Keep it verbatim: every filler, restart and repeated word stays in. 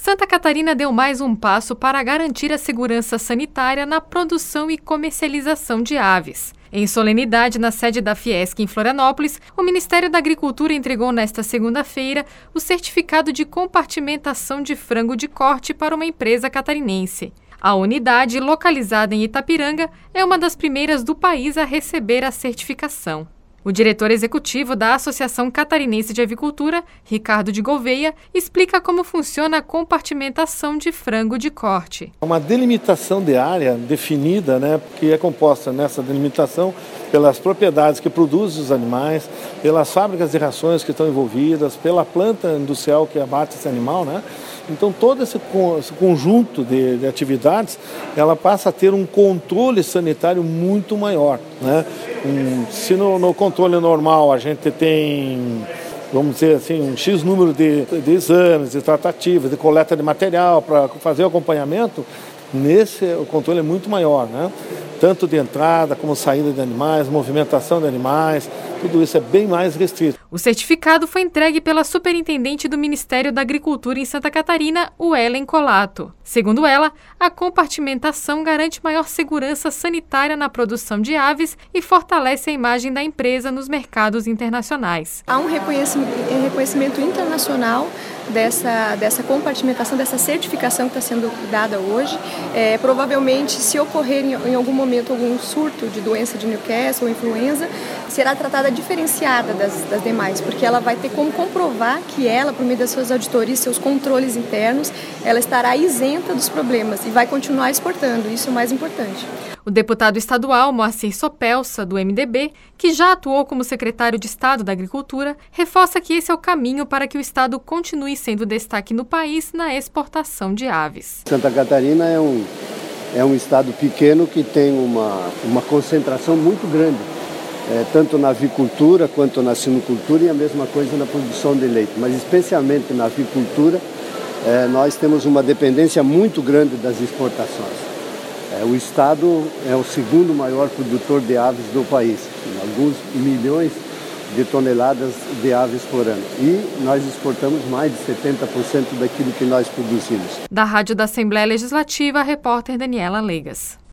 Santa Catarina deu mais um passo para garantir a segurança sanitária na produção e comercialização de aves. Em solenidade na sede da Fiesc em Florianópolis, o Ministério da Agricultura entregou nesta segunda-feira o certificado de compartimentação de frango de corte para uma empresa catarinense. A unidade, localizada em Itapiranga, é uma das primeiras do país a receber a certificação. O diretor executivo da Associação Catarinense de Avicultura, Ricardo de Gouveia, explica como funciona a compartimentação de frango de corte. Uma delimitação de área definida, né, que é composta nessa delimitação pelas propriedades que produzem os animais, pelas fábricas de rações que estão envolvidas, pela planta industrial que abate esse animal, né? Então todo esse, esse conjunto de, de atividades, ela passa a ter um controle sanitário muito maior, né? Um, se no, no controle normal a gente tem, vamos dizer assim, um X número de, de exames, de tratativas, de coleta de material para fazer o acompanhamento, nesse o controle é muito maior, né? Tanto de entrada como saída de animais, movimentação de animais, tudo isso é bem mais restrito. O certificado foi entregue pela superintendente do Ministério da Agricultura em Santa Catarina, Wellen Colato. Segundo ela, a compartimentação garante maior segurança sanitária na produção de aves e fortalece a imagem da empresa nos mercados internacionais. Há um reconhecimento, reconhecimento internacional dessa, dessa compartimentação, dessa certificação que está sendo dada hoje. É, provavelmente, se ocorrer em, em algum momento algum surto de doença de Newcastle ou influenza, será tratada diferenciada das, das demais, porque ela vai ter como comprovar que ela, por meio das suas auditorias, seus controles internos, ela estará isenta dos problemas e vai continuar exportando, isso é o mais importante. O deputado estadual Moacir Sopelsa, do M D B, que já atuou como secretário de Estado da Agricultura, reforça que esse é o caminho para que o Estado continue sendo destaque no país na exportação de aves. Santa Catarina é um, é um estado pequeno que tem uma, uma concentração muito grande, é, tanto na avicultura quanto na sinocultura e a mesma coisa na produção de leite, mas especialmente na avicultura, é, nós temos uma dependência muito grande das exportações. É, o estado é o segundo maior produtor de aves do país, alguns milhões de toneladas de aves por ano. E nós exportamos mais de setenta por cento daquilo que nós produzimos. Da Rádio da Assembleia Legislativa, a repórter Daniela Legas.